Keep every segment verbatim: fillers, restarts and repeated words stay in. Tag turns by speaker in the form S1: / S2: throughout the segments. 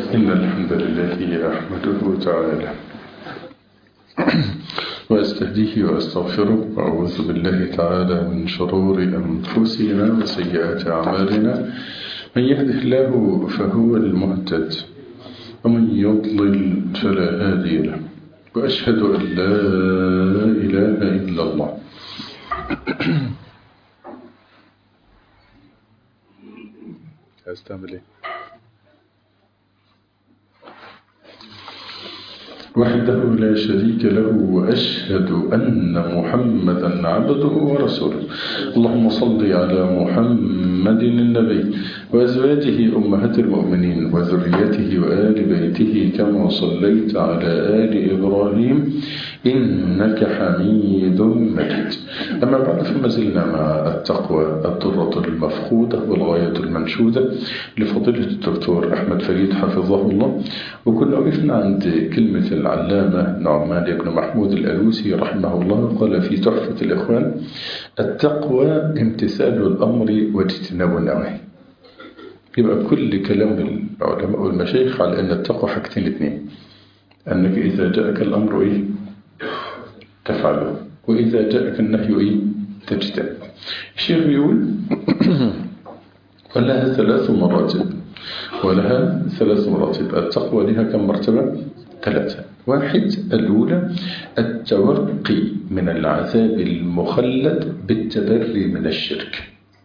S1: إن الحمد لله أحمده تعالى وأستهديه وأستغفره وأعوذ بالله تعالى من شرور أنفسنا وسيئات أعمالنا. من يهده الله فهو المهتد ومن يضلل فلا هادي له، وأشهد أن لا إله إلا الله. أستعمل إيه؟ وحده لا شريك له، وأشهد أن محمدا عبده ورسوله. اللهم صل على محمد النبي وأزواجه أمهات المؤمنين وذريته وآل بيته كما صليت على آل إبراهيم إنك حميد مجيد. أما بعد، فما زلنا مع التقوى الضرة المفقودة والغاية المنشودة لفضيلة الدكتور أحمد فريد حفظه الله، وكنا وقفنا عند كلمة العلامة نعمان بن محمود الألوسي رحمه الله قال في تحفة الإخوان: التقوى امتثال الأمر واجتناب النواهي. يبقى كل كلام العلماء والمشايخ على أن التقوى حاجتين اثنين، أنك إذا جاءك الأمر إيه تفعله، وإذا جاءك النهي إيه تجتنب. الشيخ يقول ولها ثلاث مراتب ولها ثلاث مراتب التقوى لها كم مرتبة؟ ثلاثة. واحد، الأولى التوقي من العذاب المخلد بالتبري من الشرك.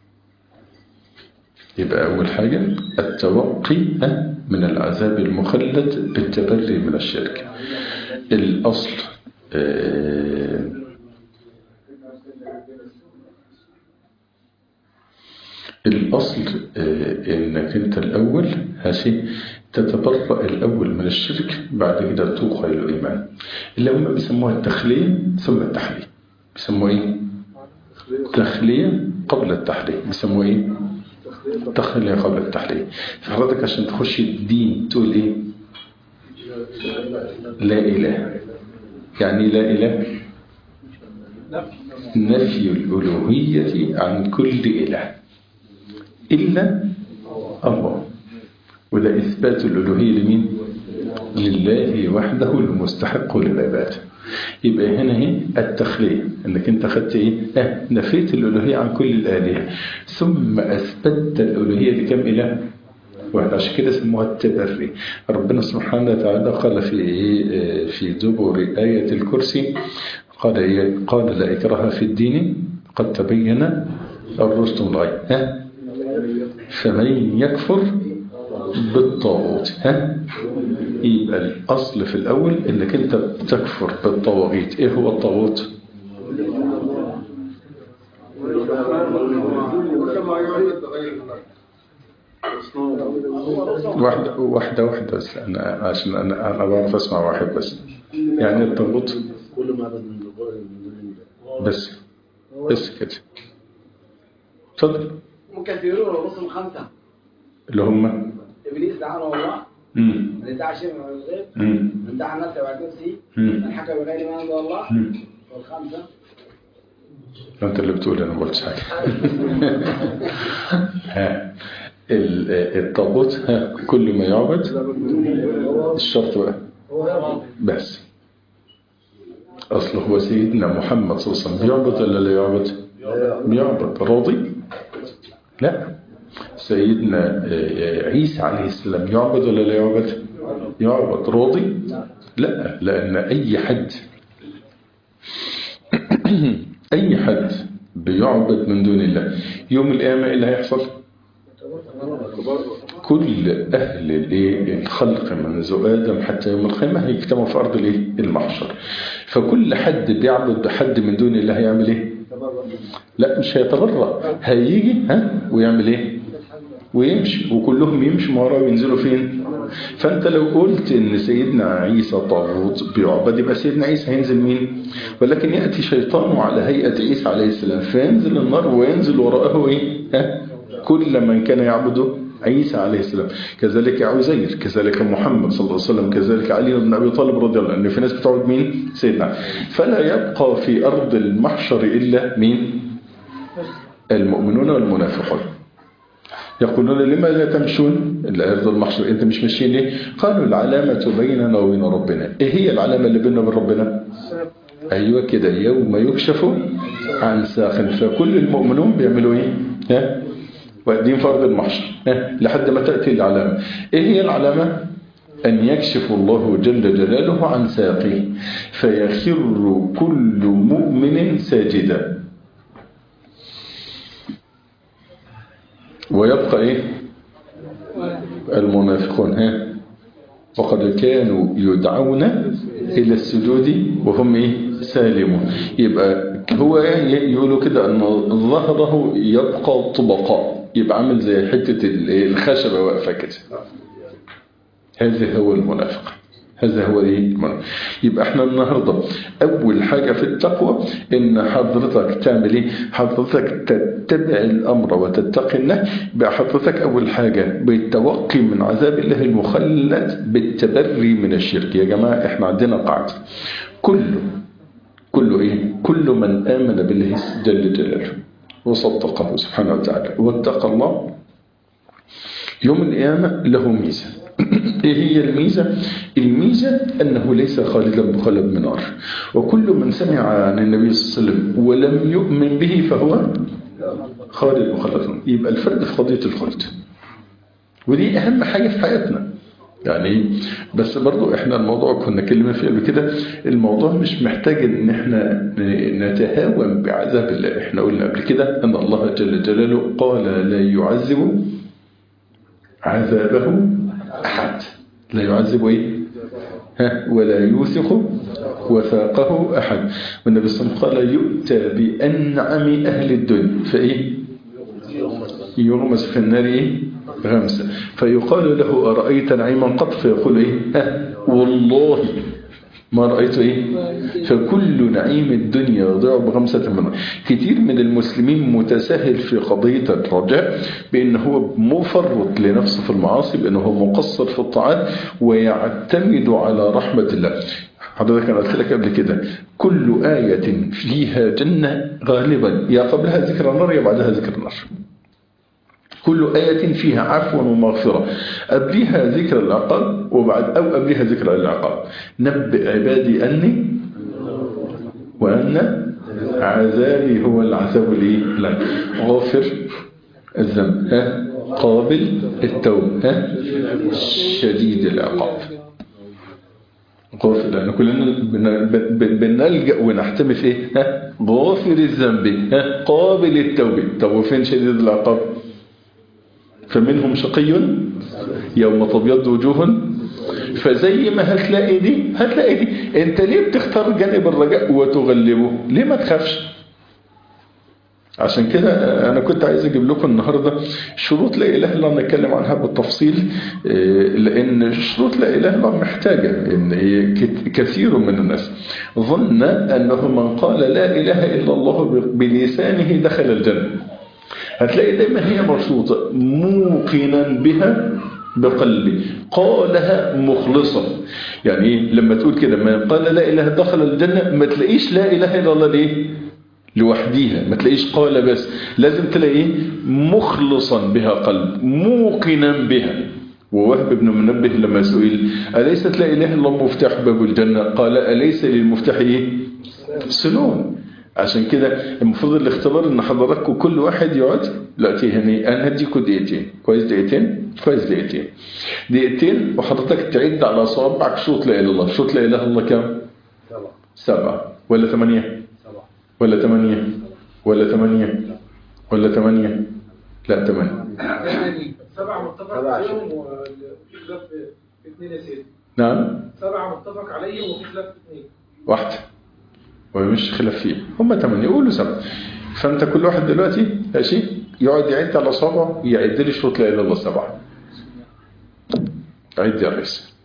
S1: يبقى أول حاجة التوقي من العذاب المخلد بالتبري من الشرك. الأصل آه الأصل آه إنك أنت الأول هاشي تتبرأ الأول من الشرك، بعد كده توقع إلى الإيمان، اللي هم بيسموها التخلية ثم التحلية. بيسموها إيه؟ تخلية قبل التحلية. بيسموها إيه؟ تخلية قبل التحلية. فحضرتك عشان تخش الدين تقول إيه؟ لا إله. يعني لا إله نفي الألوهية عن كل إله إلا الله، وده إثبات الألوهية لمين؟ لله وحده المستحق للعبادة. يبقى هنا هي التخلية، انك انت خدت ايه؟ اه نفيت الألوهية عن كل الآلهة ثم أثبتت الألوهية لكم إله واحد. عشان كده سموها التبري. ربنا سبحانه وتعالى قال في ايه في دبر آية الكرسي، قال ايه؟ قال لا إكراه في الدين قد تبين الرشد من الغي، ها فمن يكفر بالطاغوت. ها يبقى الأصل في الأول إنك أنت تكفر بالطواغيت. إيه هو الطاغوت؟ واحدة واحدة واحدة بس، أنا عشان أنا أنا بعرف أسمع واحد بس. يعني الطاغوت بس بس كده. اتفضل.
S2: ممكن تقولوا الرسل الخمسة
S1: اللي هم
S2: إبليس لعنه الله،
S1: امم
S2: من ادعى شيء من الغيب،
S1: امم
S2: من ادعى نفسه وعد نفسه،
S1: مم.
S2: من حكى بغير ما أنزل الله،
S1: امم
S2: والخمسة.
S1: أنت اللي بتقول، أنا ما قلتش حاجة. ها الطاغوت ها كل ما يعبد. الشرط بقى بس أصله هو سيدنا محمد صلى الله عليه وسلم بيعبد ولا لا يعبد؟ بيعبد. راضي؟ لا. سيدنا عيسى عليه السلام يعبد ولا لا يعبد؟ يعبد. راضي؟ لا. لأن أي حد أي حد بيعبد من دون الله يوم القيامة إيه اللي هيحصل؟ كل أهل الخلق منذ آدم حتى يوم القيامة هيجتمعوا في أرض المحشر. فكل حد بيعبد حد من دون الله هيعمل إيه؟ لا مش هيتبرأ، هيجي ها ويعمل إيه؟ ويمشي، وكلهم يمشوا وراه وينزلوا فين؟ فأنت لو قلت إن سيدنا عيسى طاغوت بيعبد يبقى سيدنا عيسى هينزل مين؟ ولكن يأتي شيطان على هيئة عيسى عليه السلام فينزل النار وينزل وراءه إيه؟ ها؟ كل من كان يعبده عيسى عليه السلام، كذلك عزير، كذلك محمد صلى الله عليه وسلم، كذلك علي بن أبي طالب رضي الله عنه. في ناس بتعبد مين؟ سيدنا. فلا يبقى في أرض المحشر إلا مين؟ المؤمنون والمنافقون. يقولون لما لا تمشون إلى أرض المحشر، أنت مش ماشيين ليه؟ قالوا العلامة بيننا وبين ربنا. إيه هي العلامة اللي بيننا وبين ربنا؟ أيوة كده، يوم يكشف عن ساق، فكل المؤمنون بيعملوا إيه؟ ها؟ وقدين فرض المحشر ها؟ لحد ما تأتي العلامة. إيه هي العلامة؟ أن يكشف الله جل جلاله عن ساقه فيخر كل مؤمن ساجدا، ويبقى إيه؟ المنافقون ها؟ وقد كانوا يدعون إلى السجود وهم إيه؟ سالمون. يبقى هو يقولوا كده أن ظهره يبقى طبقاء، يبقى عامل زي حتة الخشبة واقفة كده. هذا هو المنافق، هذا هو ايه المنافق. يبقى احنا النهاردة اول حاجة في التقوى ان حضرتك تعمل ايه؟ حضرتك تتبع الامر وتتقي النهي. يبقى حضرتك اول حاجة بالتوقي من عذاب الله المخلد بالتبري من الشرك. يا جماعة احنا عندنا قاعدة، كله كله ايه؟ كل من امن بالله جل جلاله وصدقه سبحانه وتعالى واتقى الله يوم القيامة له ميزة. ايه هي الميزة؟ الميزة انه ليس خالدا بخلد من نار، وكل من سمع عن النبي صلى الله عليه وسلم ولم يؤمن به فهو خالد بخلد. يبقى الفرق في قضية الخلد، ودي اهم حاجة في حياتنا يعني. بس برضو احنا الموضوع كنا كلمة فيه قبل كده، الموضوع مش محتاج ان احنا نتهاون بعذاب الله. احنا قلنا قبل كده ان الله جل جلاله قال لا يعذب عذابه أحد، لا يعذب إيه؟ ها؟ ولا يوثق وثاقه أحد. والنبي صلى الله عليه وسلم قال يؤتى بأنعم أهل الدنيا فإيه؟ يغمس في النار إيه؟ غمسة، فيقال له أرأيت نعيما قط؟ فيقول إيه؟ ها؟ والله ما رأيت إيه؟ فكل نعيم الدنيا يضيع بغمسة من النار. كتير من المسلمين متساهل في قضية الرجاء بأنه هو مفرط لنفسه في المعاصي، بأنه هو مقصر في الطاعات ويعتمد على رحمة الله. حضرتك أنا قلت لك قبل كده كل آية فيها جنة غالبا يا قبلها ذكر النار يا بعدها ذكر النار. كل آية فيها عفو ومغفرة، قبلها ذكر العقاب وبعد أو قبلها ذكر العقاب. نبئ عبادي أني وأن عذابي هو العذاب لي غافر الذنب ها قابل التوب ها شديد العقاب. غافر، لأن كلنا بنلجأ ونحتمي في إيه؟ ها غافر الذنب ها قابل التوب. طب وفين شديد العقاب؟ فمنهم شقي يوم تبيض وجوه. فزي ما هتلاقي دي هتلاقي دي. انت ليه بتختار جانب الرجاء وتغلبه؟ ليه ما تخافش؟ عشان كده انا كنت عايز اجيب لكم النهارده شروط لا اله الا الله، نتكلم عنها بالتفصيل، لان شروط لا اله الا الله محتاجه. ان كثير من الناس ظن انه من قال لا اله الا الله بلسانه دخل الجنه. هتلاقي دايما هي مرشوطة موقنا بها بقلبي، قالها مخلصا. يعني ايه لما تقول كده ما قال لا إله دخل الجنة؟ ما تلاقيش لا إله إلا الله ليه لوحديها، ما تلاقيش قال بس، لازم تلاقيه مخلصا بها قلب موقنا بها. ووهب بن منبه لما سئل أليست لا إله إلا الله مفتاح باب الجنة؟ قال أليس للمفتاح ايه سنون. عشان كده المفروض الاختبار ان حضراتكم كل واحد يقعد دلوقتي هني انا هديكم دقيقتين كويس، دقيقتين كويس، دقيقتين دقيقتين وحضرتك تعد على صوابعك شوط لا اله الا الله. شوط لا اله الا الله كام؟ سبعة. سبعة ولا ثمانية؟ سبعة ولا ثمانية ولا ثمانية ولا ثمانية؟ لا ثمانية.
S2: سبعة متفق عليهم وفي خلاف في اثنين يا سيدي.
S1: نعم
S2: سبعة متفق عليهم وفي خلاف في اثنين.
S1: واحدة ومش خلاف فيه، هم ثمانية يقولوا سبعة. فانت كل واحد دلوقتي ماشي يقعد يعد على صابعه يعد لي شروط لا اله الا الله سبعة. عد يا ريس.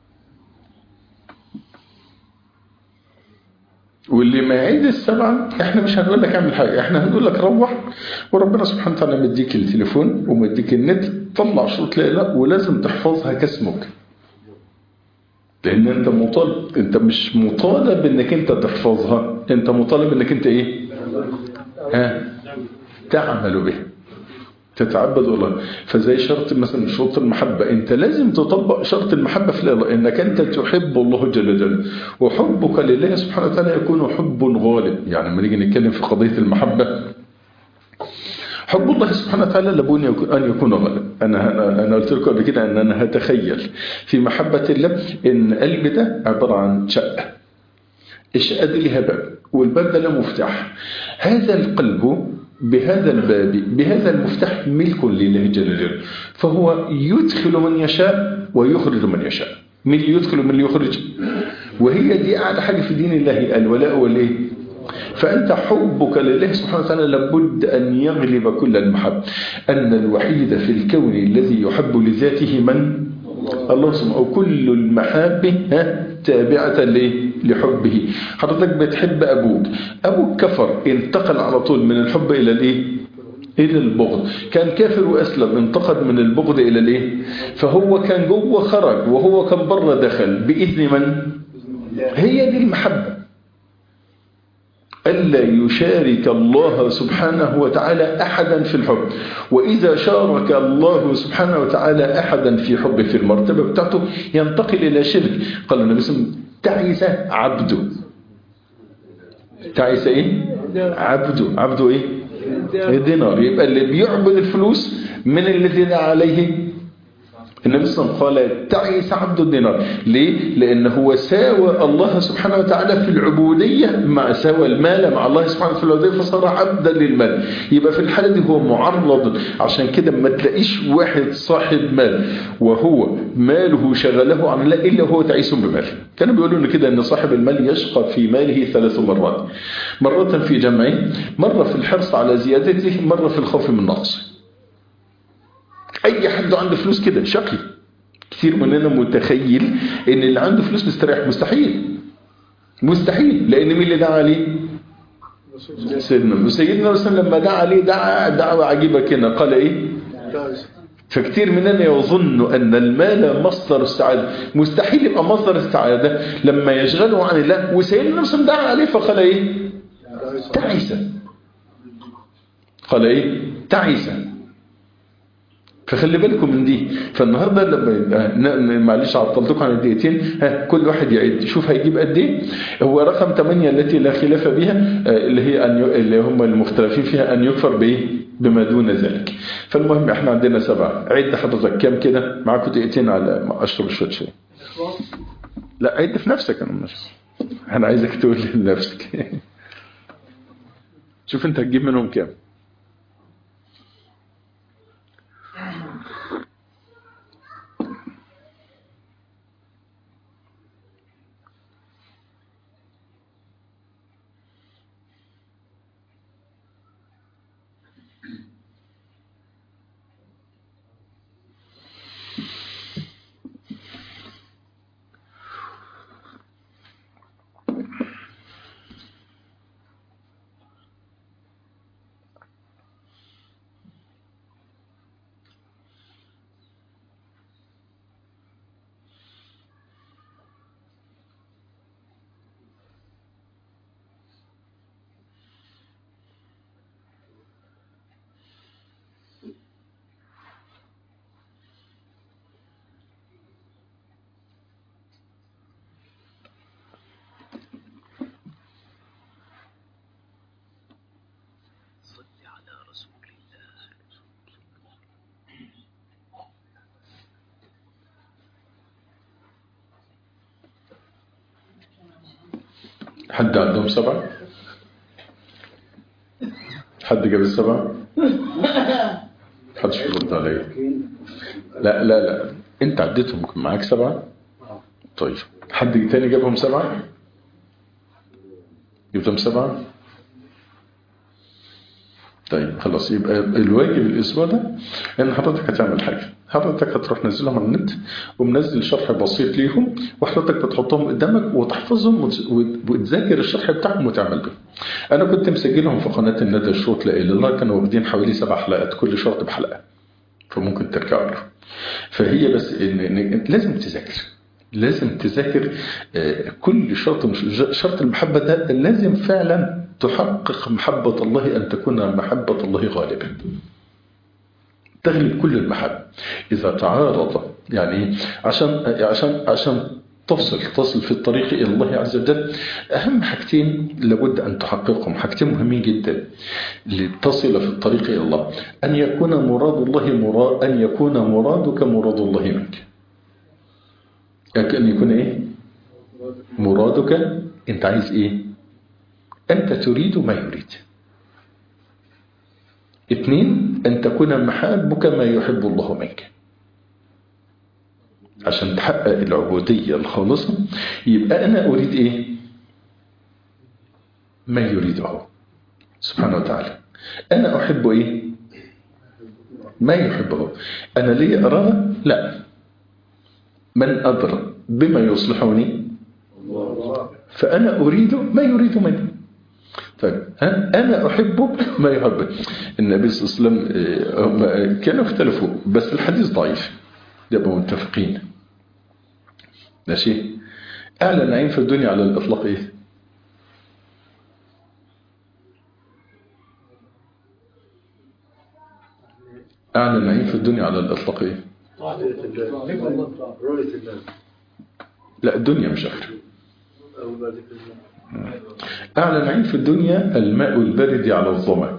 S1: واللي ما يعد السبعة احنا مش هنقول لك اعمل حاجة، احنا هنقول لك روح وربنا سبحانه وتعالى مديك التليفون ومديك النت، طلع شروط لا اله ولازم تحفظها كاسمك. لان انت مطالب، انت مش مطالب انك انت تحفظها، انت مطالب انك انت ايه ها تعمل به. تتعبد الله. فزي شرط مثلا شروط المحبة، انت لازم تطبق شرط المحبة في الله، انك انت تحب الله جل جلاله، وحبك لله سبحانه وتعالى يكون حب غالب. يعني لما نيجي نتكلم في قضية المحبة، حب الله سبحانه وتعالى لابد أن يكون غالب. أنا أنا قلت لكم قبل كده أن أنا هتخيل في محبة الله إن قلبي ده عبارة عن شقة، الشقة دي لها باب، والباب ده له مفتاح. هذا القلب بهذا الباب بهذا المفتاح ملك لله جل جلاله، فهو يدخل من يشاء ويخرج من يشاء. من اللي يدخل ومن اللي يخرج؟ وهي دي أعلى حاجة في دين الله، الولاء والإيه. فأنت حبك لله سبحانه وتعالى لابد أن يغلب كل المحب. أن الوحيد في الكون الذي يحب لذاته من؟ الله سبحانه. وكل المحاب تابعة لحبه. حضرتك بتحب أبوك، أبوك كفر، انتقل على طول من الحب إلى الإيه؟ إلى البغض. كان كافر وأسلم، انتقل من البغض إلى الإيه؟ فهو كان جوه خرج، وهو كان بره دخل بإذن من؟ هي دي المحبة. ألا يشارك الله سبحانه وتعالى أحدا في الحب. وإذا شارك الله سبحانه وتعالى أحدا في حب في المرتبة بتاعته ينتقل إلى شرك. قال النبي صلى الله عليه وسلم: تعس عبده. تعس إيه؟ عبده. عبده إيه؟ الدينار. يبقى اللي بيعبد الفلوس من الذي دعا عليه النبي صلى الله عليه وسلم قال: تعس عبد الدينار. ليه؟ لأنه هو ساوى الله سبحانه وتعالى في العبودية مع ساوى المال مع الله سبحانه وتعالى في العبودية، فصار عبدا للمال. يبقى في الحالة دي هو معرض. عشان كده ما تلاقيش واحد صاحب مال وهو ماله شغله عن الله إلا هو تعيس بماله. كانوا بيقولوا لنا كده أن صاحب المال يشقى في ماله ثلاث مرات: مرة في جمعه، مرة في الحرص على زيادته، مرة في الخوف من نقصه. أي حد عنده فلوس كده شقي. كثير مننا متخيل إن اللي عنده فلوس مستريح. مستحيل مستحيل. لأن مين اللي دعا عليه؟ سيدنا سيدنا رسول لما دعا عليه دعا دعوة عجيبة كده. قال إيه؟ فكتير مننا يظن أن المال مصدر السعادة. مستحيل يبقى مصدر السعادة لما يشغله عن الله. وسيدنا رسول دعا عليه فقال إيه؟ تعيسا. قال إيه؟ تعيسا. فخلي بالكم من دي. فالنهارده لما معلش عطلتكم عن الدقيقتين، ها كل واحد يعد شوف هيجيب قد ايه. هو رقم ثمانية التي لا خلاف بها، اللي هي ان اللي هم المختلفين فيها ان يكفر بايه؟ بما دون ذلك. فالمهم احنا عندنا سبعه. عد حضرتك كام كده؟ معاكم دقيقتين على ما اشرب شويه شاي. لا عد في نفسك. انا مش انا عايزك تقول لنفسك. شوف انت هتجيب منهم كام. حد عندهم سبعة؟ حد جاب السبعة؟ حدش يرد عليا. لا لا لا انت عديتهم معاك سبعة. طيب حد تاني جابهم سبعة؟ جبتهم سبعة؟ طيب خلاص. يبقى الواجب الاسبوع ده ان حضرتك هتعمل حاجه. حضرتك هتروح نزلهم على النت ومنزل شرح بسيط ليهم، وحضرتك بتحطهم قدامك وتحفظهم وتذاكر الشرح بتاعهم وتعمل بهم. انا كنت مسجلهم في قناه الندى الشروط لا اله الا الله، كانوا واخدين حوالي سبع حلقات، كل شرط بحلقه، فممكن ترجعوا له. فهي بس إن, إن لازم تذاكر لازم تذاكر كل شرط. مش شرط المحبه ده لازم فعلا تحقق محبه الله، ان تكون محبه الله غالبا. تغلب كل المحبة. إذا تعارض يعني عشان عشان عشان تصل تصل في الطريق إلى الله عز وجل، أهم حاجتين لابد أن تحققهم، حاجتين مهمين جدا لتصل في الطريق إلى الله: أن يكون مراد الله مراد أن يكون مرادك مراد الله منك. أن يكون إيه؟ مرادك أنت عايز إيه؟ أنت تريد ما يريد. اثنين، أن تكون محابك ما يحب الله منك. عشان تحقق العبودية الخالصة يبقى أنا أريد إيه؟ ما يريده سبحانه وتعالى. أنا أحب إيه؟ ما يحبه. أنا لي أراه؟ لا. من أدرى بما يصلحني فأنا أريد ما يريد مني. طيب ها؟ أنا أحب ما يحب النبي صلى الله عليه وسلم. كانوا اختلفوا بس الحديث ضعيف، يبقوا متفقين. ماشي. أعلى نعيم في الدنيا على الإطلاق إيه؟ أعلى نعيم في الدنيا على الإطلاق إيه؟ لا، الدنيا مش آخر. أعلى نعيم في الدنيا الماء البارد على الظمأ.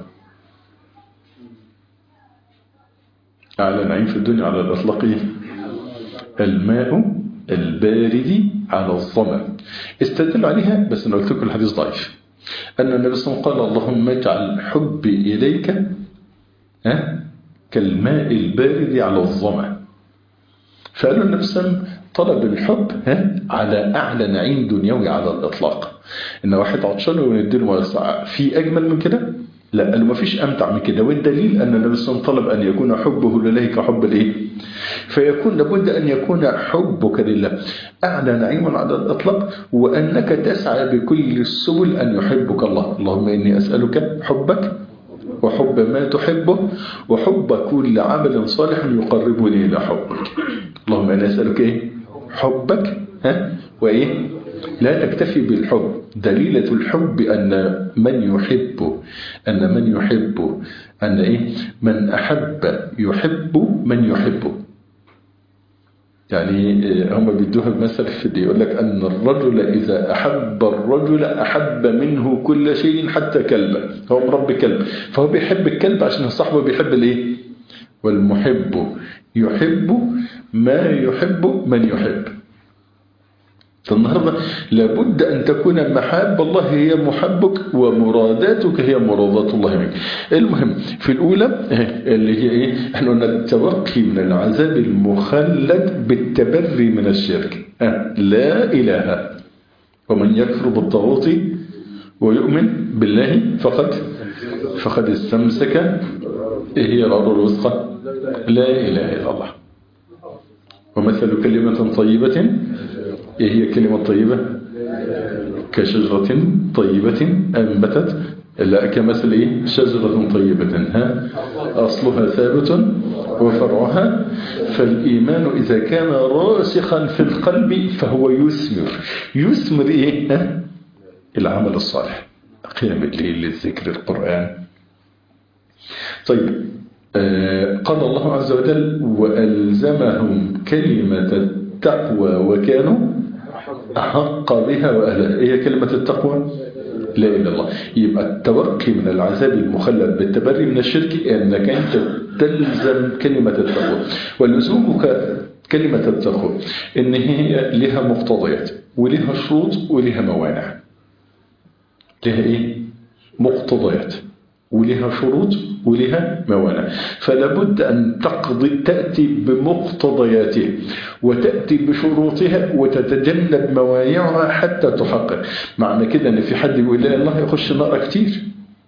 S1: أعلى نعيم في الدنيا على الإطلاق إيه؟ الماء البارد على الظمأ. استدل عليها بس أنا قلت لكم الحديث ضعيف. أن النبي صلى الله عليه وسلم قال: اللهم اجعل حبي إليك ها كالماء البارد على الظمأ. فقالوا النبي صلى الله عليه وسلم طلب الحب ها على أعلى نعيم دنيوي على الإطلاق. إن واحد عطشان ونديله ميه في أجمل من كده؟ لا، قالوا ما فيش أمتع من كده. والدليل أن النبي صلى الله عليه وسلم طلب أن يكون حبه لله كحب الإيه؟ فيكون لابد أن يكون حبك لله أعلى نعيم على الإطلاق، وأنك تسعى بكل السبل أن يحبك الله. اللهم إني أسألك حبك وحب ما تحبه وحب كل عمل صالح يقربني إلى حبك. اللهم إني أسألك إيه؟ حبك ها وإيه؟ لا تكتفي بالحب. دليلة الحب أن من يحب أن من يحب أن إيه؟ من أحب يحب من يحبه. يعني هم بيدوها بمثل في دي، يقول لك أن الرجل إذا أحب الرجل أحب منه كل شيء حتى كلبا. هو مربي كلب فهو بيحب الكلب عشان صاحبه بيحب الإيه؟ والمحب يحب ما يحب من يحب. فالنهاردة لابد أن تكون محاب الله هي محبك ومراداتك هي مرادات الله منك. المهم في الأولى اللي هي إيه؟ احنا قلنا التوقي من العذاب المخلد بالتبري من الشرك. لا إله. ومن يكفر بالطاغوت ويؤمن بالله فقد فقد استمسك هي العروة الوثقى لا إله إلا الله. ومثل كلمة طيبة إيه هي كلمة طيبة؟ كشجرة طيبة أنبتت لا كمثل إيه؟ شجرة طيبة ها أصلها ثابت وفرعها. فالإيمان إذا كان راسخا في القلب فهو يثمر يثمر إيه؟ ها؟ العمل الصالح، قيام الليل، الذكر، القرآن. طيب آه قال الله عز وجل: وألزمهم كلمة التقوى وكانوا أحق بها وأهلها. هي كلمة التقوى لا إله إلا الله. يبقى التوقي من العذاب المخلد بالتبري من الشرك أنك أنت تلزم كلمة التقوى. ولزومك كلمة التقوى إن هي لها مقتضيات ولها شروط ولها موانع. لها إيه؟ مقتضيات ولها شروط ولها موانع. فلا بد أن تقضي تأتي بمقتضياتها وتأتي بشروطها وتتجنب موانعها حتى تحقق. معنى كده أن في حد يقول لا الله يخش النار كتير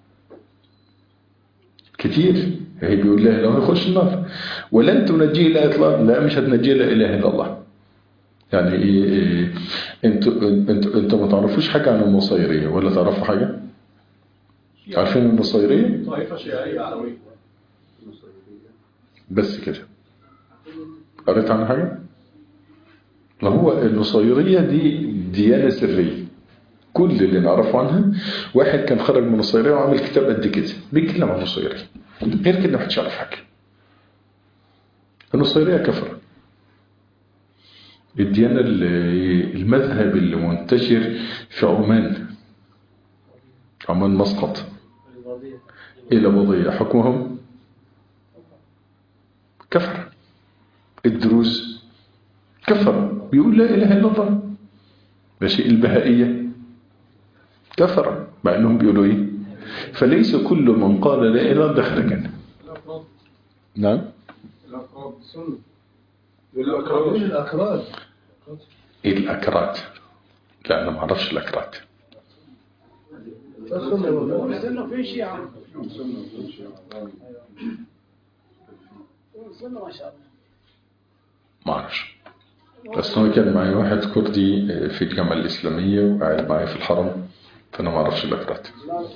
S1: كتير هي بيقول لا الله يخش النار ولن تنجيه لا إطلاق. لا مش هتنجيه لا إله إلا الله. يعني إيه, إيه انتوا انتوا انتوا ما تعرفوش حاجة عن النصيرية ولا تعرفوا حاجة؟ عارفين النصيرية؟
S2: طائفة شيعية علوية
S1: بس كده. قريت عن حاجة؟ ما هو النصيرية دي ديانة سرية. كل اللي نعرفه عنها واحد كان خرج من النصيرية وعمل كتاب قد كده بيتكلم عن النصيرية. غير كده ما حدش يعرف حاجة. النصيرية كفر. الديانة المذهب اللي منتشر في عمان، عمان مسقط إلى بضية حكمهم كفر. الدروز كفر، بيقول لا إله إلا الله. ماشي. البهائية كفر مع أنهم بيقولوا إيه؟ فليس كل من قال لا إله إلا الله دخل الجنة. نعم.
S2: الأكراد سنة. الأكراد
S1: الأكراد لا أنا ما أعرفش الأكراد.
S2: سنة في شيعة. سنة ما شاء الله.
S1: ما أعرفش. بس هو كان معي واحد كردي في الجامعة الإسلامية وقاعد معي في الحرم، فأنا ما أعرفش الأكراد.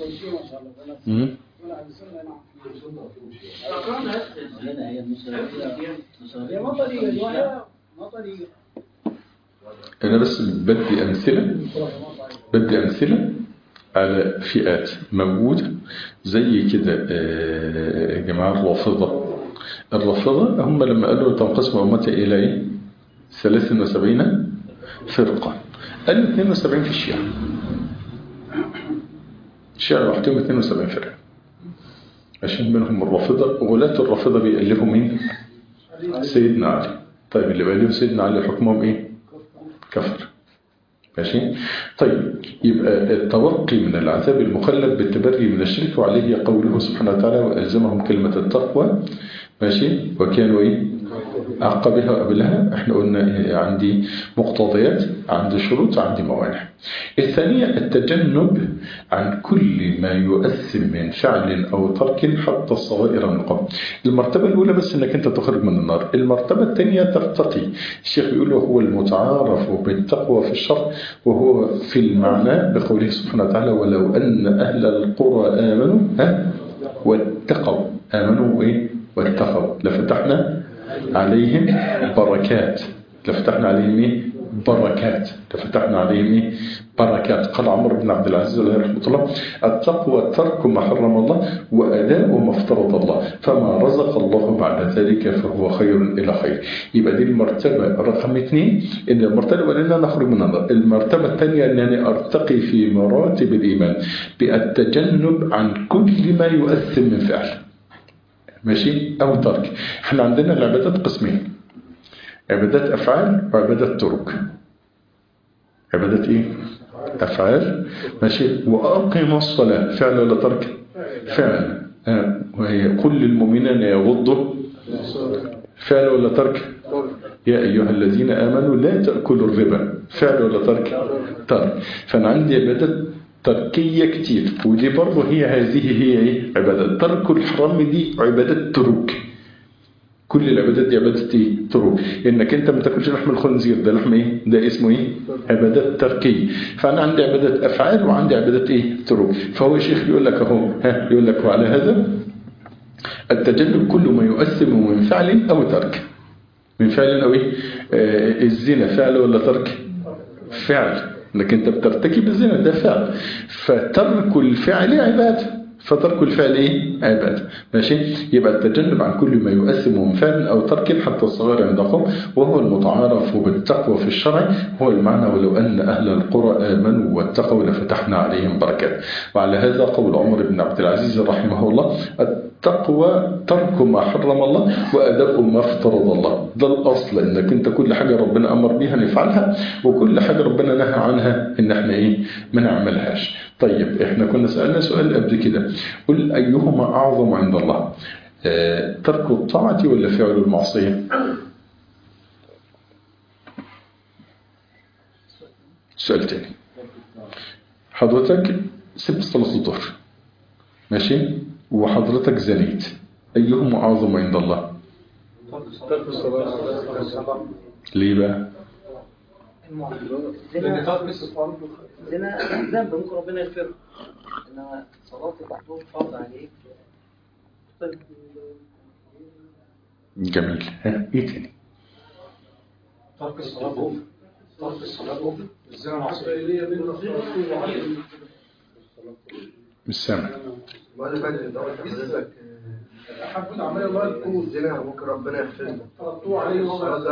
S1: أنا بس بدي أمثلة بدي أمثلة على فئات موجودة زي كده. يا جماعة الرافضة الرافضة هم لما قالوا تنقسم أمتي إلى إيه؟ ثلاث وسبعين فرقة، قالوا اثنين وسبعين في الشيعة. الشيعة لوحدهم اثنين وسبعين فرقة، عشان منهم الرافضة. غلاة الرافضة بيألفوا مين؟ سيدنا علي. طيب اللي بيألفوا سيدنا علي حكمهم إيه؟ كفر. ماشي. طيب يبقى التوقي من العذاب المخلد بالتبري من الشرك، وعليه قوله سبحانه وتعالى وألزمهم كلمة التقوى. ماشي. وكانوا إيه؟ أعقبها وقبلها. احنا قلنا عندي مقتضيات، عندي شروط، عندي موانع. الثانية التجنب عن كل ما يؤثم من فعل أو ترك حتى الصغائر النقم. المرتبة الأولى بس أنك أنت تخرج من النار. المرتبة الثانية ترتقي. الشيخ يقول هو المتعارف بالتقوى في الشرع، وهو في المعنى بقوله سبحانه وتعالى ولو أن أهل القرى آمنوا ها واتقوا. آمنوا إيه؟ واتقوا لفتحنا عليهم بركات. لفتحنا عليهم إيه؟ بركات. لفتحنا عليهم إيه؟ بركات. قال عمر بن عبد العزيز عليه رحمة الله التقوى ترك ما حرم الله وأداء ما افترض الله، فما رزق الله بعد ذلك فهو خير إلى خير. يبقى دي المرتبة رقم اثنين، إن المرتبة الأولى نخرج من النار. المرتبة الثانية أنني أرتقي في مراتب الإيمان بالتجنب عن كل ما يؤثم من فعل ماشي أو ترك. احنا عندنا العبادات قسمين، عبادات أفعال وعبادات ترك. عبادات إيه؟ أفعال. ماشي. وأقم الصلاة فعل ولا ترك؟ فعل. آه. وهي كل المؤمنين يغضوا فعل ولا ترك؟ يا أيها الذين آمنوا لا تأكلوا الربا فعل ولا ترك؟ ترك. فأنا عندي عبادات تركية كتير، ودي برضه هي هذه هي إيه؟ عبادات. ترك الحرام دي عبادات ترك. كل العبادات دي عبادات ايه؟ تروك. انك انت ما تاكلش لحم الخنزير، ده لحم ايه؟ ده اسمه ايه؟ عبادات تركيه. فانا عندي عبادات افعال وعندي عبادات ايه؟ تروك. فهو الشيخ بيقول لك اهو ها يقول لك وعلى هذا التجنب كل ما يؤثم من فعل او ترك. من فعل او ايه؟ آه الزنا فعل ولا ترك؟ فعل، انك انت بترتكب الزنا ده فعل. فترك الفعل عباده. فترك الفعل ايه؟ عباده. ماشي. يبقى التجنب عن كل ما يؤثم من فعل او ترك حتى الصغير عندكم، وهو المتعارف بالتقوى في الشرع، هو المعنى ولو ان اهل القرى امنوا واتقوا لفتحنا عليهم بركات. وعلى هذا قول عمر بن عبد العزيز رحمه الله التقوى ترك ما حرم الله وأداء ما افترض الله. ده الأصل، إنك أنت كل حاجة ربنا أمر بيها نفعلها، وكل حاجة ربنا نهى عنها إن احنا إيه؟ ما نعملهاش. طيب احنا كنا سألنا سؤال قبل كده، قل أيهما أعظم عند الله؟ آه ترك الطاعة ولا فعل المعصية؟ سؤال تاني. حضرتك سبت صلاة الظهر ماشي، وحضرتك زنيت، أيهما أعظم عند الله؟
S2: ترك الصلاة.
S1: ليه بقى؟
S3: زنا ذنب ممكن ربنا يغفره، إنما صلاة الظهر فرض عليك.
S1: جميل. ها ايه تاني؟
S2: ترك الصلاة كفر. ترك الصلاة كفر. الزنا معصية.
S1: مش سامع.
S2: حبيت عمال الله يكون
S4: الزنا ممكن ربنا يغفر له.
S2: فرضتوه عليه وهو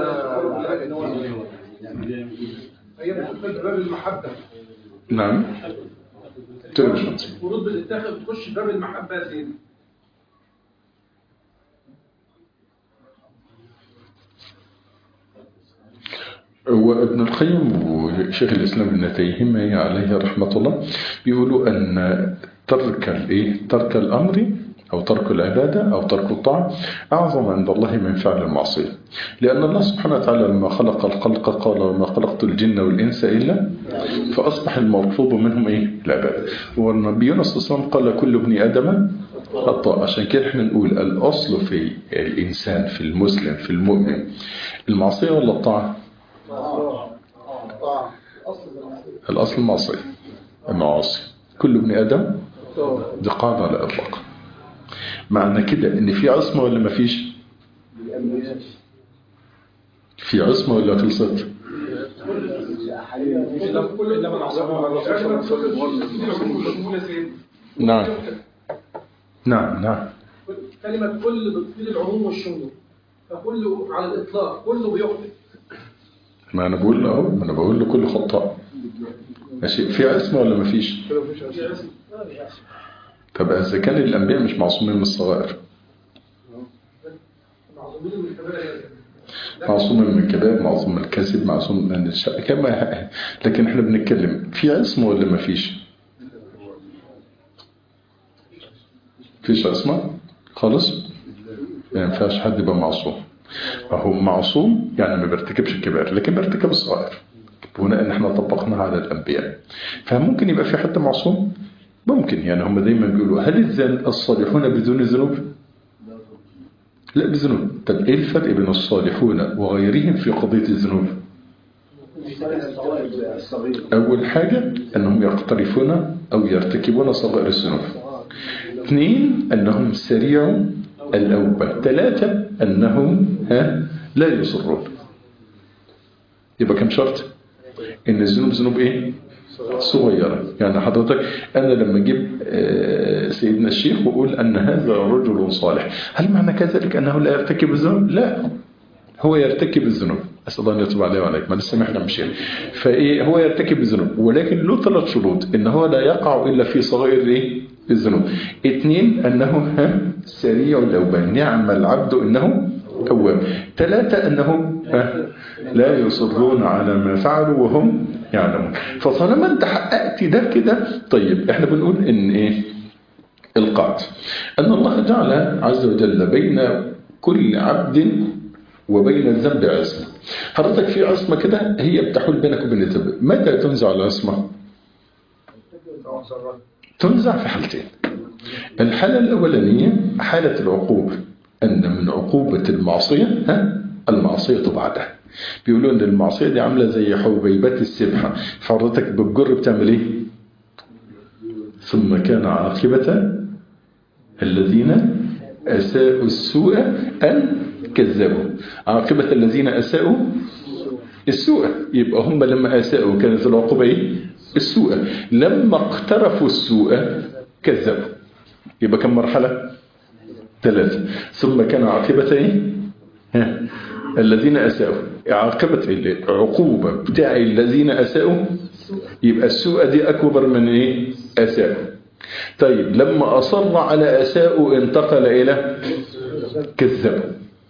S2: هي بتدخل باب المحبة.
S1: نعم ترجم
S2: الفروض بتتاخد بتخش باب المحبة يا سيدي.
S1: وابن القيم وشيخ الإسلام ابن تيمية عليه رحمة الله بيقولوا أن ترك الإيه ترك الأمر أو ترك العبادة أو ترك الطاعة أعظم عند الله من فعل المعصية، لأن الله سبحانه وتعالى لما خلق الخلق قال وما خلقت الجن والإنس إلا، فأصبح المطلوب منهم إيه العبادة. والنبي صلى الله عليه وسلم قال كل ابن آدم خطاء. عشان كده احنا نقول الأصل في الإنسان في المسلم في المؤمن المعصية ولا الطاعة؟ الأصل المعصية المعاصي كل ابن آدم دي قاعدة على الإطلاق. معنى كده ان في عصمة ولا ما فيش؟ في عصمة ولا خلصت؟ نعم نعم نعم
S2: كلمة كل بتفيد العموم والشمول، فكله على الإطلاق كله بيخطئ.
S1: ما أنا بقول له ما أنا بقول له كل خطاء ماشي. في عصمة ولا ما فيش؟ طب إذا كان الأنبياء مش معصومين من الصغائر، معصوم من الكبائر معصوم من الكذب معصوم من الشق كما، لكن احنا بنتكلم في عصمة ولا ما فيش؟ فيش عصمة خالص، ما ينفعش حد يبقى معصوم. هو معصوم يعني ما بيرتكبش الكبائر لكن بيرتكب الصغائر، بناء ان احنا طبقناها على الأنبياء. فممكن يبقى في حد معصوم ممكن، يعني هم دايما بيقولوا هل الزن الصالحون بدون ذنوب؟ لا بذنوب. طب ايه الفرق بين الصالحون وغيرهم في قضية الذنوب؟ اول حاجة انهم يقترفون او يرتكبون صغائر الذنوب. اثنين انهم سريع الاوبة. ثلاثة انهم ها لا يصرون. يبقى كم شرط؟ ان الذنوب ذنوب ايه؟ صغيرة. يعني حضرتك أنا لما أجيب سيدنا الشيخ وأقول أن هذا رجل صالح، هل معنى كذلك أنه لا يرتكب الذنوب؟ لا، هو يرتكب الذنوب. أسأل الله أن يتوب عليه وعليك، ما لسه ما احنا مشينا. فإيه هو يرتكب الذنوب، ولكن له ثلاث شروط: إن هو لا يقع إلا في صغائر إيه الذنوب. اثنين أنه ها سريع الأوبة، نعم العبد إنه أواب. ثلاثة أنهم لا يصرون على ما فعلوا وهم يعلمون. فطالما انت حققت ده كده، طيب احنا بنقول ان ايه القاعدة ان الله جعل عز وجل بين كل عبد وبين الذنب عصمة. حضرتك في عصمة كده هي بتحول بينك وبين الذنب. متى تنزع العصمة؟ تنزع في حالتين. الحالة الأولانية حالة العقوبة، أن من عقوبة المعصية ها المعصية بعدها. بيقولوا ان المعصية دي عاملة زي حبيبات السبحة، فحضرتك بالجر بتعمل ايه؟ ثم كان عاقبة الذين أساءوا السوء أن كذبوا. عاقبة الذين أساءوا السوء، يبقى هم لما أساءوا كانت العقوبة ايه؟ السوء. لما اقترفوا السوء كذبوا. يبقى كم مرحلة؟ ثلاثة. ثم كان عاقبة ايه؟ ها الذين أساءوا. عاقبة العقوبة بتاع الذين أساءوا، يبقى السوء دي أكبر من إيه؟ أساءوا. طيب لما أصر على أساءوا انتقل إلى كذبوا.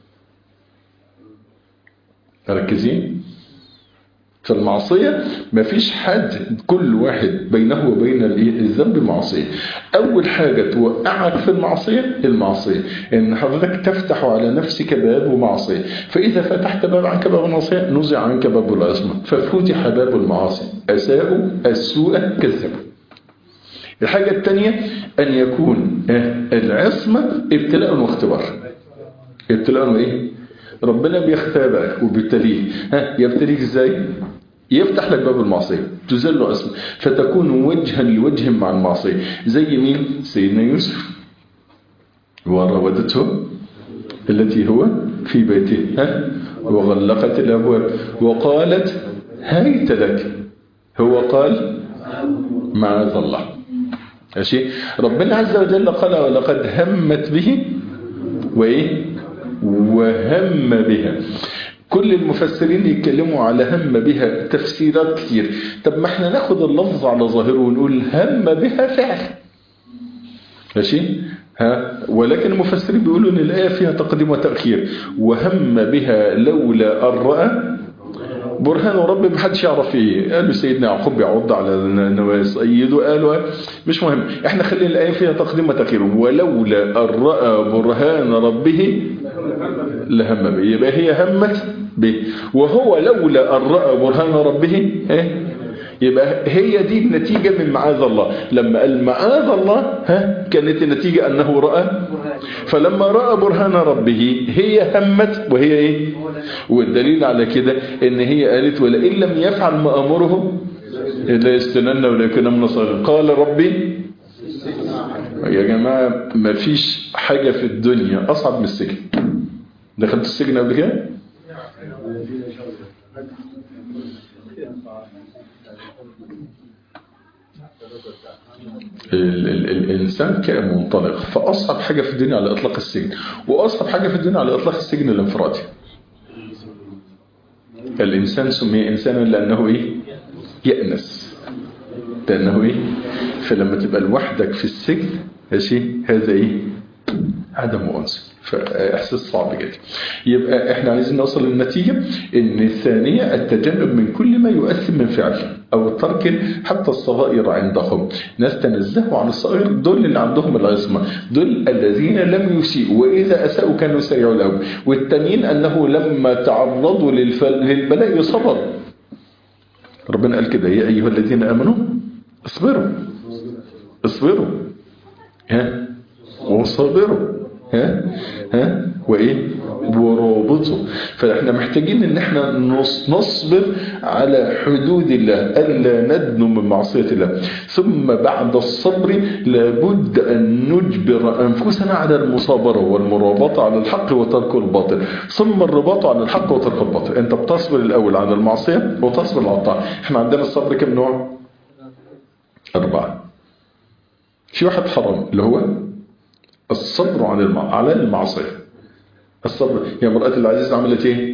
S1: ركزين فالمعصية ما فيش حد، كل واحد بينه وبين الذنب معصية. أول حاجة توقعك في المعصية المعصية إن حضرتك تفتح على نفسك باب معصية، فإذا فتحت باب عنك باب المعصية نزع عنك باب العصمة، ففتح باب المعاصي. أساءوا السوء كذبوا. الحاجة الثانية أن يكون العصمة ابتلاء واختبار. ابتلاء وإيه؟ ربنا بيختبرك وبيبتليه. ها يبتليك ازاي؟ يفتح لك باب المعصية تزل عصمة، فتكون وجها لوجه مع المعصية. زي مين؟ سيدنا يوسف وراودته التي هو في بيته ها وغلقت الأبواب وقالت هيت لك. هو قال معاذ الله. ماشي. ربنا عز وجل قال ولقد همت به وإيه وهم بها. كل المفسرين يتكلموا على هم بها تفسيرات كتير. طب ما احنا ناخد اللفظ على ظاهره ونقول هم بها فعل، ماشي ها. ولكن المفسرين بيقولوا ان الآية فيها تقديم وتأخير. وهم بها لولا أن رأى برهان ربي، محدش يعرف ايه. قالوا سيدنا يعقوب يعض على النواس، ايده قالوا مش مهم، احنا خلينا الآية فيها تقديم وتأخير. ولولا أن رأى برهان ربه لهم به، يبقى هي همت به. وهو لولا أن رأى برهان ربه ايه، يبقى هي دي النتيجة من معاذ الله. لما قال معاذ الله ها كانت النتيجة أنه رأى، فلما رأى برهان ربه هي همت وهي ايه. والدليل على كده ان هي قالت ولئن لم يفعل ما أمره لا يستنن ولا يكون من الصالحين. قال ربي، يا جماعة ما فيش حاجة في الدنيا أصعب من السجن. دخلت السجن قبل كده؟ ال ال الإنسان كائن منطلق، فأصعب حاجة في الدنيا على إطلاق السجن، وأصعب حاجة في الدنيا على إطلاق السجن الانفرادي. الإنسان سمي إنسانا لأنه إيه؟ يأنس، لأنه إيه؟ فلما تبقى لوحدك في السجن ماشي، هذا إيه؟ عدم أنس، فإحساس صعب جدا. يبقى إحنا عايزين نوصل للنتيجة إن الثانية التجنب من كل ما يؤثم من فعل أو ترك حتى الصغائر عندهم. ناس تنزهوا عن الصغائر، دول اللي عندهم العصمة، دول الذين لم يسيئوا، وإذا أساءوا كانوا يسرعوا الأول. والتانيين أنه لما تعرضوا للبلاء صبر. ربنا قال كده يا أيها الذين آمنوا اصبروا اصبروا ها وصبروا ها ها وايه ورابطوا. فاحنا محتاجين ان احنا نصبر على حدود الله، الا ندنو من معصيه الله. ثم بعد الصبر لابد ان نجبر انفسنا على المصابره والمرابطه على الحق وترك الباطل، ثم الرباط على الحق وترك الباطل. انت بتصبر الاول على المعصيه وتصبر على الطاعه. احنا عندنا الصبر كم نوع؟ اربعه. في واحد حرام اللي هو الصبر عن المع... على المعصية. الصبر يا امرأة العزيز عملت ايه؟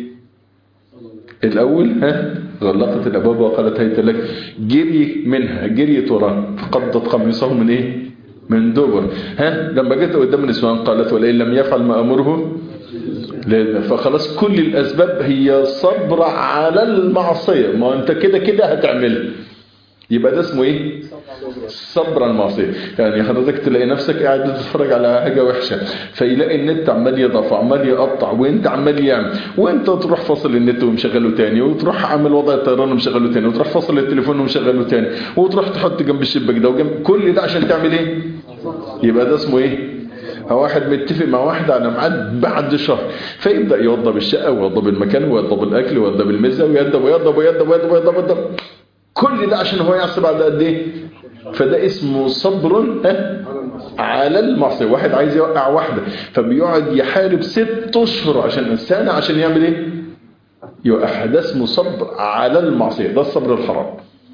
S1: الاول ها غلقت الابواب وقالت هيت لك، جري منها جريت وراها فقدت قميصه من ايه؟ من دبر. ها لما جت قدام النسوان قالت ولئن لم يفعل ما امره لا. فخلاص كل الاسباب هي صبر على المعصية، ما انت كده كده هتعمل، يبقى ده اسمه ايه؟ صبر على المعصيه. يعني حضرتك تلاقي نفسك قاعد بتتفرج على حاجه وحشه، فيلاقي النت عمال يضعف عمال يقطع وانت عمال يعمل، وانت تروح فاصل النت ومشغله تاني، وتروح عامل وضع الطيران ومشغله تاني، وتروح فاصل التليفون ومشغله تاني، وتروح تحط جنب الشباك ده وجنب كل ده عشان تعمل ايه؟ يبقى ده اسمه ايه؟ واحد متفق مع واحد على ميعاد بعد شهر، فيبدا يوضب الشقه ويوضب المكان ويوضب الاكل ويوضب المزه ويوضب ويوضب ويوضب ويوضب ويوضب كل ده عشان هو يحسب بعد قد ايه. فده اسمه صبر على المعصيه. واحد عايز يوقع واحده فبيقعد يحارب ست اشهر عشان سنه عشان يعمل ايه؟ يوقع. ده اسمه صبر على المعصيه، ده الصبر الحرام،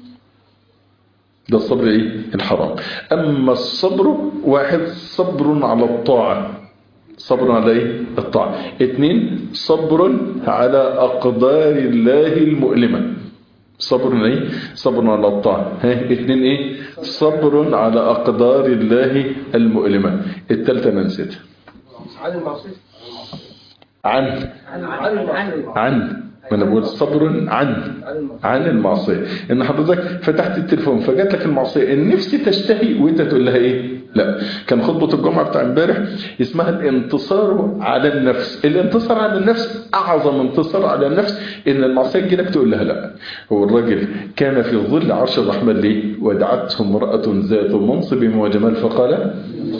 S1: ده الصبر ايه؟ الحرام. اما الصبر واحد صبر على الطاعه، صبر على ايه؟ الطاعه. اثنين صبر على اقدار الله المؤلمه، صبر ايه؟ صبر على الطاعه. ها اثنين ايه؟ صبر على اقدار الله المؤلمه. الثالثه انا نسيتها.
S4: عن المعصيه.
S1: عن
S4: عن المعصيه.
S1: عن ما انا بقول صبر عن عن المعصيه. ان حضرتك فتحت التليفون فجات لك المعصيه، النفس تشتهي وانت تقول لها ايه؟ لا. كان خطبه الجمعه بتاع امبارح اسمها الانتصار على النفس. الانتصار على النفس اعظم انتصار على النفس ان المعصيه تجيلك تقول لها لا. هو الراجل كان في ظل عرش الرحمن ليه؟ ودعته امراه ذات منصب وجمال فقال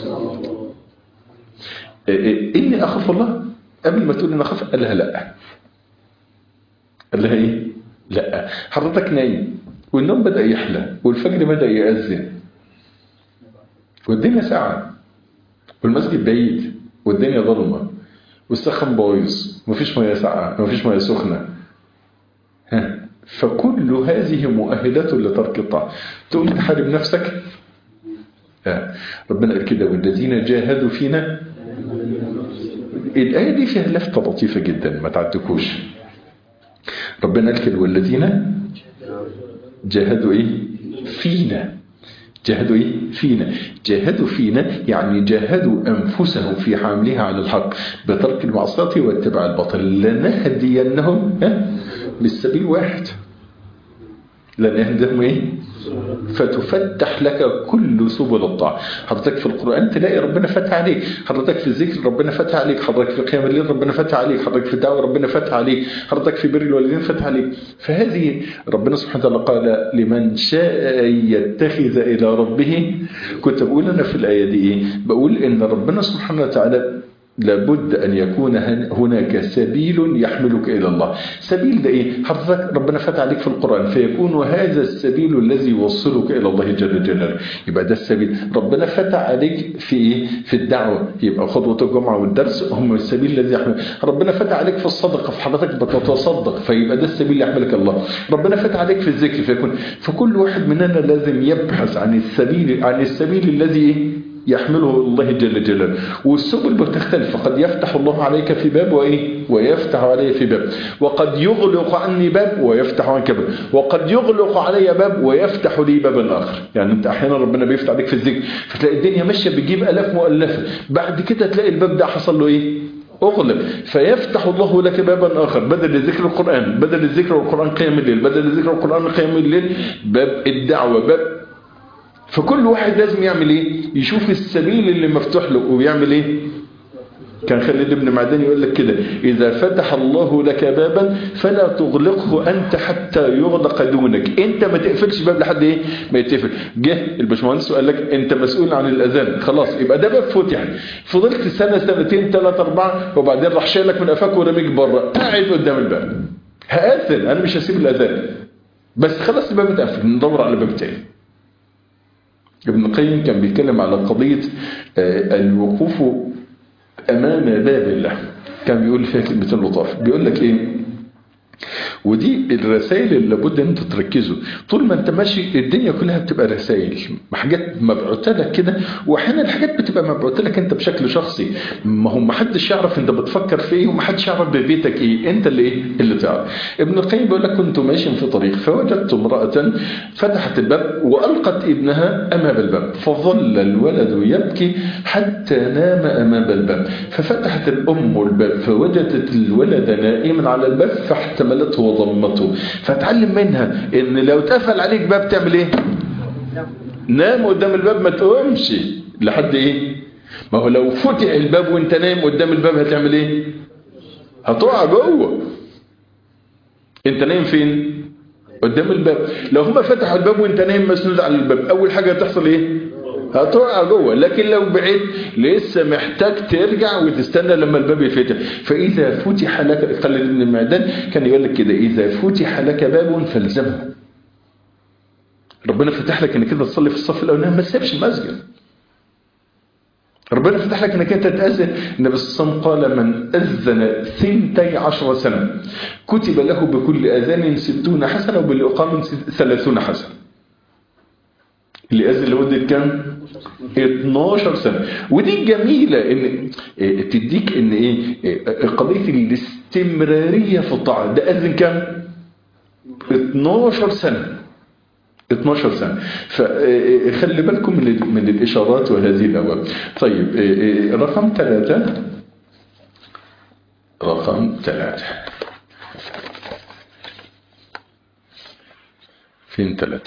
S1: اني اخاف الله. قبل ما تقول اني اخاف قال لها لا. قال لها ايه؟ لا. حضرتك نايم والنوم بدأ يحلى والفجر بدأ يأذن والدنيا ساعة والمسجد بعيد والدنيا ظلمة والسخن بايظ ومفيش مياه ساقعة ومفيش مياه سخنة. ها فكل هذه مؤهلات لترك الطاعة. تقوم تحارب نفسك؟ ها. ربنا قال كده والذين جاهدوا فينا الآية دي فيها لفتة لطيفة جدا ما تعدكوش. ربنا قال والذين جاهدوا إيه فينا، جاهدوا إيه فينا، جاهدوا فينا يعني جاهدوا أنفسهم في حملها على الحق بترك المعصية واتباع الباطل، لنهدينهم للسبيل واحد، لنهدينهم إيه فتفتح لك كل سبل الطاعة. حضرتك في القرآن تلاقي ربنا فتح عليك، حضرتك في الذكر ربنا فتح عليك، حضرتك في قيام الليل ربنا فتح عليك، حضرتك في الدعوة ربنا فتح عليك، حضرتك في بر الوالدين فتح عليك. فهذه ربنا سبحانه وتعالى قال لمن شاء يتخذ إلى ربه. كنت بقول أنا في الآية دي إيه؟ بقول إن ربنا سبحانه وتعالى لابد أن يكون هناك سبيل يحملك إلى الله. سبيل ده إيه؟ حضرتك ربنا فتح عليك في القرآن فيكون هذا السبيل الذي يوصلك إلى الله جل جلاله، يبقى ده السبيل. ربنا فتح عليك في إيه؟ في الدعوة، يبقى خطوة الجمعة والدرس هم السبيل الذي يحمل. ربنا فتح عليك في الصدقة فحضرتك بتتصدق فيبقى ده السبيل اللي يحملك الله. ربنا فتح عليك في الذكر فيكون. فكل واحد مننا لازم يبحث عن السبيل عن السبيل الذي يحمله الله جل جلاله. والسبل بتختلف، قد يفتح الله عليك في باب وإيه ويفتح علي في باب، وقد يغلق عني باب ويفتح عنك باب، وقد يغلق علي باب ويفتح لي باب آخر. يعني انت احيانا ربنا بيفتح عليك في الذكر فتلاقي الدنيا ماشيه بتجيب آلاف مؤلفه، بعد كده تلاقي الباب ده حصل له ايه أغلق، فيفتح الله لك بابا آخر بدل ذكر القرآن، بدل ذكر القرآن قيام الليل، بدل ذكر القرآن قيام الليل باب الدعوة، باب. فكل واحد لازم يعمل ايه؟ يشوف السبيل اللي مفتوح له ويعمل ايه؟ كان خالد بن معدان يقول لك كده: إذا فتح الله لك بابا فلا تغلقه أنت حتى يغلق دونك. أنت ما تقفلش باب لحد إيه؟ ما يتقفل. جه الباشمهندس وقال لك أنت مسؤول عن الأذان، خلاص يبقى ده باب فتح. فضلت سنة سنتين ثلاثة أربعة وبعدين راح شايلك من قفاك ورميك بره، قاعد قدام الباب هآذن، أنا مش هسيب الأذان، بس خلاص الباب اتقفل، ندور على باب تاني. ابن القيم كان بيتكلم على قضية الوقوف أمام باب الله، كان بيقول فيها كلمتين لطاف. بيقول لك إيه؟ ودي الرسائل اللي لابد ان انت تركزوا طول ما انت ماشي. الدنيا كلها بتبقى رسائل، حاجات مبعوثه لك كده، واحيانا الحاجات بتبقى مبعوثه لك انت بشكل شخصي، ما هو ما حدش يعرف انت بتفكر في ايه، وما حدش يعرف ببيتك ايه، انت اللي ايه اللي تعرف. ابن القيم بيقول لك: كنت ماشي في طريق فوجدت امراه فتحت الباب والقت ابنها امام الباب، فظل الولد يبكي حتى نام امام الباب، ففتحت الام الباب فوجدت الولد نائما على الباب فاحتملته وضمته. فتعلم منها ان لو اتقفل عليك باب تعمل ايه؟ نام قدام الباب، ما تقومش لحد ايه؟ ما هو لو فتح الباب وانت نايم قدام الباب هتعمل ايه؟ هتقع جوه. انت نايم فين؟ قدام الباب. لو هما فتحوا الباب وانت نايم مسنود على الباب، اول حاجه هتحصل ايه؟ هتقع جوه. لكن لو بعيد لسه محتاج ترجع وتستنى لما الباب يفتح. فإذا فتح لك، خالد بن معدان كان يقول لك كده: إذا فتح لك باب فالزمه. ربنا فتح لك انك انت تصلي في الصف الاولاني، ما تسيبش المسجد. ربنا فتح لك انك انت تأذن. النبي صلى الله عليه وسلم قال: من أذن ثنتي عشر سنة كتب له بكل أذان ستون حسنة وبالإقامة ثلاثون حسنة. اللي أذن لمدة كام؟ اتناشر سنة. ودي جميلة ان تديك ان ايه قضية الاستمرارية في الطاعة. ده أذن كام؟ اتناشر سنة. اتناشر سنة. فخلي بالكم من من الإشارات وهذه الأوامر. طيب رقم ثلاثة، رقم ثلاثة فين ثلاثة؟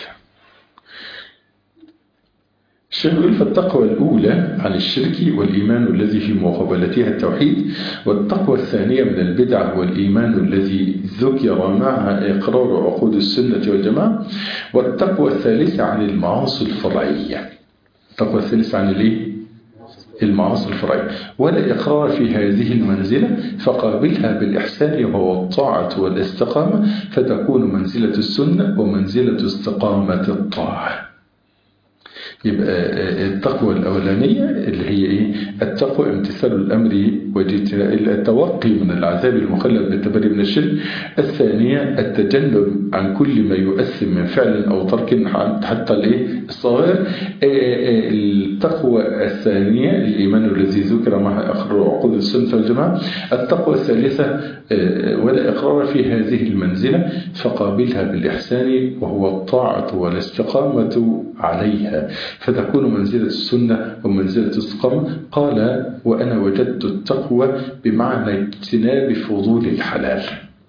S1: الشيخ يقول: فالتقوى الأولى عن الشرك والإيمان الذي في مقابلتها التوحيد، والتقوى الثانية من البدع والإيمان الذي ذكر مع إقرار عقود السنة والجماعة، والتقوى الثالثة عن المعاصي الفرعية. التقوى الثالثة عن الإيه؟ المعاصي الفرعية. ولا إقرار في هذه المنزلة فقابلها بالإحسان وهو الطاعة والاستقامة، فتكون منزلة السنة ومنزلة استقامة الطاعة. يبقى التقوى الأولانية اللي هي إيه؟ التقوى امتثال الأمر والتوقي من العذاب المخلد بالتبري من الشرك. الثانية التجنب عن كل ما يؤثم من فعل أو ترك حتى الإيه؟ الصغير. التقوى الثانية الإيمان الذي ذكر مع أخر عقود السنة والجماعة. التقوى الثالثة ولا إقرار في هذه المنزلة فقابلها بالإحسان وهو الطاعة والاستقامة عليها، فتكون منزلة السنة ومنزلة الاستقامة. قال وأنا وجدت التقوى بمعنى اجتناب فضول الحلال.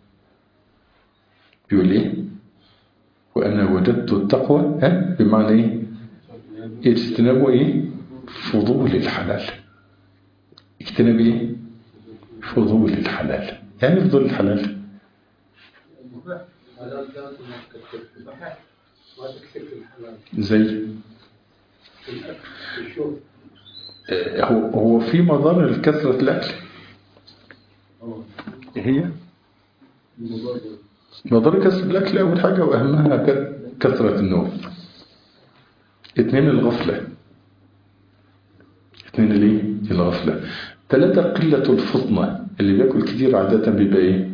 S1: بيقول إيه؟ وأنا وجدت التقوى ها بمعنى إيه؟ اجتناب إيه؟ فضول الحلال. اجتناب إيه؟ فضول الحلال. يعني فضول الحلال زي هو هو في مضار كثرة الأكل. هي مضار كثرة الأكل أول حاجة وأهمها كثرة النوم. اثنين الغفلة. اثنين ليه الغفلة. ثلاثة قلة الفطنة. اللي بياكل كتير عادة بيبقى ايه؟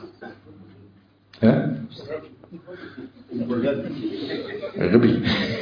S1: ها؟ غبي.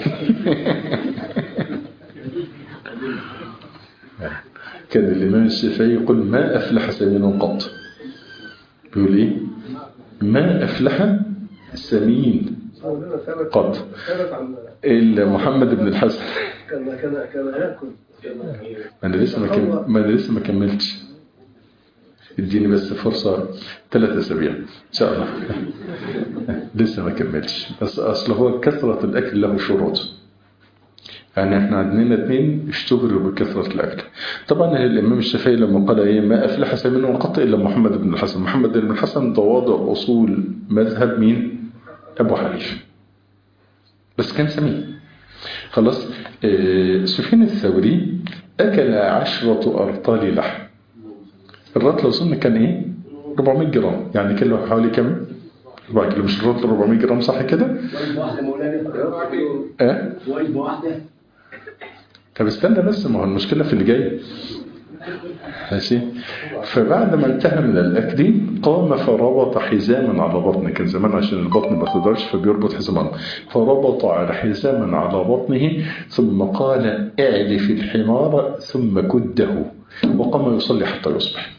S1: كان الإمام الشافعي يقول ما أفلح سمين قط. بيقول ايه؟ ما أفلح سمين قط إلا محمد بن الحسن.
S4: كان كان كان ياكل.
S1: أنا لسه ما كم... ما أنا لسه ما كملتش. اديني بس فرصة ثلاثة أسابيع إن شاء الله. لسه ما كملتش. بس أصل هو كثرة الأكل له شروط. يعني احنا عندنا اثنين اشتهروا بكثرة الأكل. طبعا الإمام الشافعي لما قال ايه ما أفلح سمين قط إلا محمد بن الحسن. محمد بن الحسن ضواضع أصول مذهب مين؟ أبو حنيفة. بس كان سمين. خلاص. اه سفيان الثوري أكل عشرة أرطال لحم. الرطل وصلنا كان ايه؟ أربعمائة جرام. يعني كان له حوالي كم؟ أربعة كيلو. مش الرطل أربعمائة جرام صح كده؟
S4: وجبة واحدة مولانا.
S1: اه
S4: وجبة واحدة.
S1: طب استنى بس، ما هو المشكلة في اللي جاي. ماشي. فبعد ما انتهى من الأكل قام فربط حزاما على بطنه. كان زمان عشان البطن ما تقدرش فبيربط حزاما. فربط على حزاما على بطنه ثم قال اعلف الحمار ثم كده وقام يصلي حتى يصبح.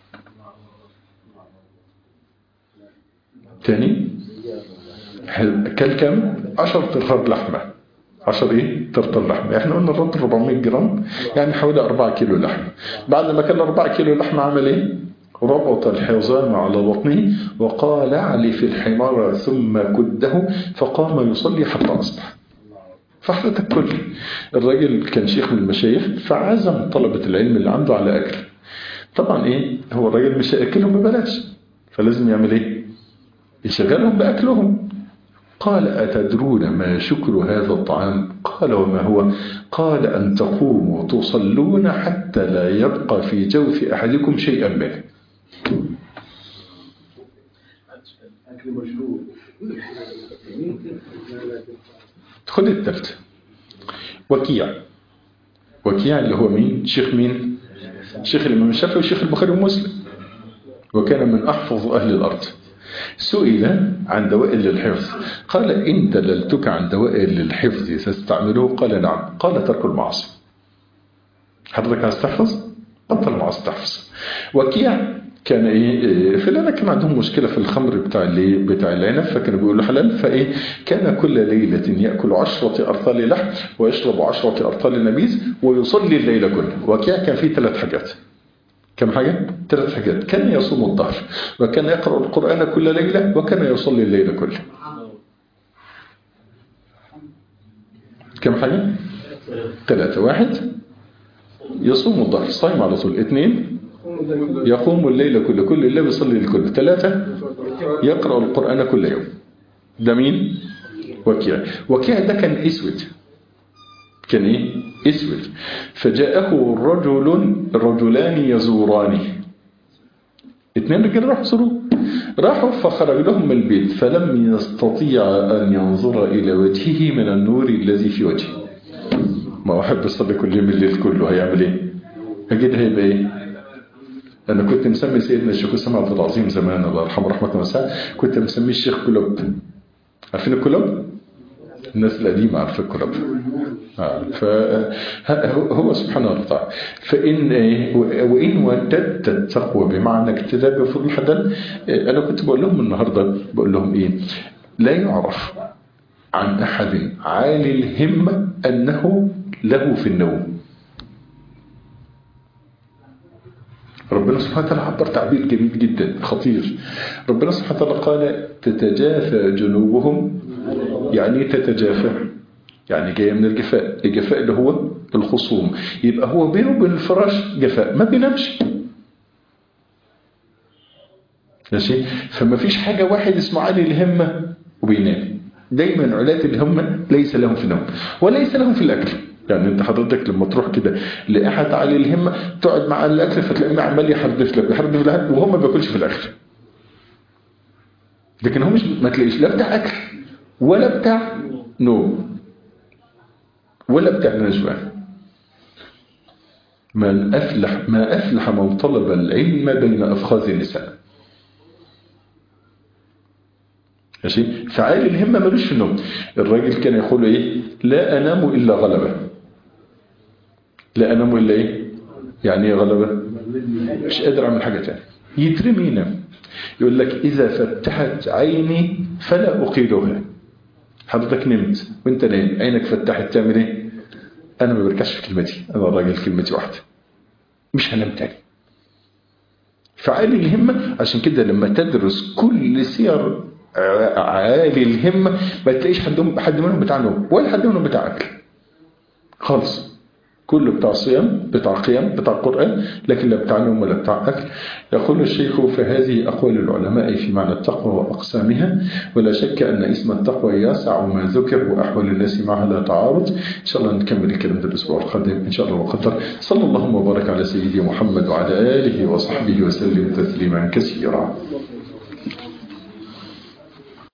S1: تاني كل كم؟ عشر ترخار لحمة. عشر ايه؟ ترطل لحمة. احنا قلنا الرطل أربعمائة جرام يعني حوالي أربعة كيلو لحمة. بعد ما كان أربعة كيلو لحمة عمل ايه؟ ربط الحزام على بطنه وقال اعلف الحمار ثم كده فقام يصلي حتى أصبح. فحضرتك كل الراجل كان شيخ من المشايخ فعزم طلبة العلم اللي عنده على أكل. طبعا ايه؟ هو الراجل مش هيأكلهم ببلاش فلازم يعمل ايه؟ يشغلهم بأكلهم. قال أتدرون ما شكر هذا الطعام؟ قال وما هو؟ قال أن تقوموا تصلون حتى لا يبقى في جوف أحدكم شيئا منه.
S4: أكل مشروب.
S1: خذ الثالث. وكيع. وكيع اللي هو مين؟ شيخ مين؟ شيخ الإمام الشافعي وشيخ البخاري ومسلم. وكان من أحفظ أهل الأرض. سئل عن دوائر للحفظ قال إن دللتك عن دوائر للحفظ تستعمله؟ قال نعم. قال ترك المعاصي. حضرتك عايز تحفظ؟ بطل المعاصي تحفظ. وكيع كان ايه في العنب كان عندهم مشكله في الخمر بتاع اللي بتاع العنب فكانوا بيقولوا حلال. فايه كان كل ليله ياكل عشرة ارطال لحم ويشرب عشرة ارطال نبيذ ويصلي الليله كلها. وكيع كان فيه ثلاث حاجات. كم حاجة؟ ثلاث حاجات. كان يصوم الظهر وكان يقرأ القرآن كل ليلة وكان يصلي الليلة كلها. كم حاجة؟ ثلاثة. واحد يصوم الظهر صايم على طول. اثنين يقوم الليلة كله كل الليل يصلي الكل. ثلاثة يقرأ القرآن كل يوم. ده مين؟ وكيع. وكيع ده كان اسود. كان ايه؟ اسود. فجاءه رجل رجلان يزورانه. اثنين رجال راحوا يزوروه. راحوا فخرج لهم من البيت فلم يستطيع أن ينظر إلى وجهه من النور الذي في وجهه. ما واحد بيصلي كل يوم الليل كله هيعمل ايه؟ اكيد هيبقى ايه؟ انا كنت مسمي سيدنا الشيخ اسامه عبد العظيم زمان الله يرحمه رحمه واسعه، كنت مسميه الشيخ كلوب. عارفين الكلوب؟ الناس القديمه عارفه الكلوب. آه فهو سبحانه وتعالى. فإن وإن وددت التقوى بمعنى اقتداء بفضل الحدث. أنا كنت بقول لهم النهارده بقول لهم إيه؟ لا يعرف عن أحد عالي الهمة أنه له في النوم. ربنا سبحانه وتعالى عبر تعبير جميل جدا خطير. ربنا سبحانه وتعالى قال تتجافى جنوبهم، يعني تتجافى يعني جاية من الجفاء. الجفاء اللي هو الخصوم، يبقى هو بينه وبين الفراش جفاء، ما بينامش ماشي. فما فيش حاجة واحد اسمه عالي الهمة وبينام. دايما علات الهمة ليس لهم في النوم وليس لهم في الأكل. يعني انت حضرتك لما تروح كده لأحد عالي الهمة تقعد مع الأكل فتلاقيه عمال يحردف لك يحردف لك وهو ما بياكلش في الأكل. لكن هو مش ما تلاقيش لا بتاع أكل ولا بتاع نوم ولا بتاع نجوى. من أفلح ما أفلح من طلب العلم بين أفخاذ النساء. ماشي. فعالي الهمة ملوش في النوم. الراجل كان يقول إيه؟ لا أنام إلا غلبة. لا أنام إلا إيه؟ يعني إيه غلبة؟ مش قادر أعمل حاجة تانية. يترمي ينام. يقول لك إذا فتحت عيني فلا أقيلها. حضرتك نمت وانت نايم عينك فتحت تعمل ايه؟ انا ما بركزش في كلمتي، انا الراجل كلمتي واحده مش هنام تاني. فعالي الهمه عشان كده لما تدرس كل سير عالي الهمه ما تلاقيش حد حد منهم بتاع نوم ولا حد منهم بتاع اكل خالص. كله بتاع صيام بتاع قيام بتاع قرآن، لكن لا بتاع نوم ولا بتاع أكل. يقول الشيخ فهذه أقوال العلماء في معنى التقوى وأقسامها، ولا شك أن اسم التقوى يسع ما ذكر وأحوال الناس معها لا تعارض. إن شاء الله نكمل الكلام ده الأسبوع القادم إن شاء الله وقدر. صلى الله وبارك على سيدي محمد وعلى آله وصحبه وسلم تسليما كثيرا.